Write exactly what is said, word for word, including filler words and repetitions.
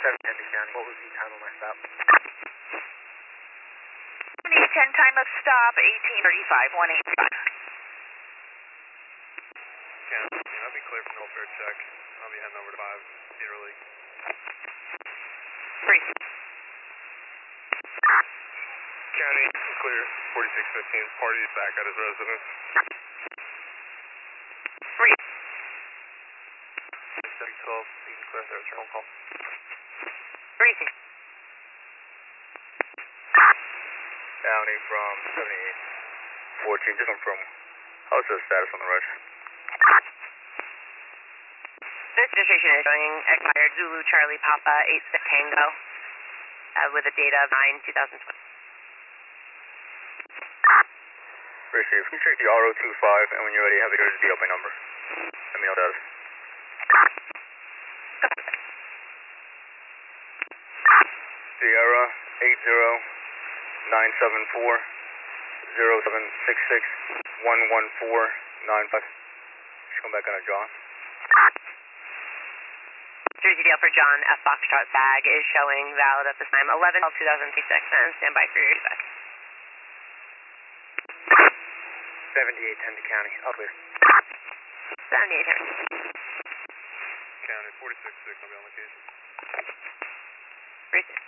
seven ten to County. What was the time of my stop? eight ten time of stop, eighteen thirty-five, one eight five. County, I'll be clear for no fair check. I'll be heading over to five, Cedar League. Three. County, clear, forty-six fifteen, party back at his residence. Three. six twelve, you can clear their return call. Three. County from seventy-eight fourteen, just confirm. How's the status on the road? This registration is showing expired Zulu Charlie Papa eight six Tango uh, with a date of nine two thousand twenty. Receive. Can you check the R O two five, and when you're ready, have it go to the open number. Let me know that. Sierra eight zero nine seven four zero seven six six one one four nine five. Just come back on a John. Jersey Dale for John, F Foxtrot bag is showing valid at this time, eleven twelve two thousand six, and stand by for your dispatch. seventy-eight ten to County, all clear. seventy-eight ten. County, forty-six six, I'll be on location. Three six.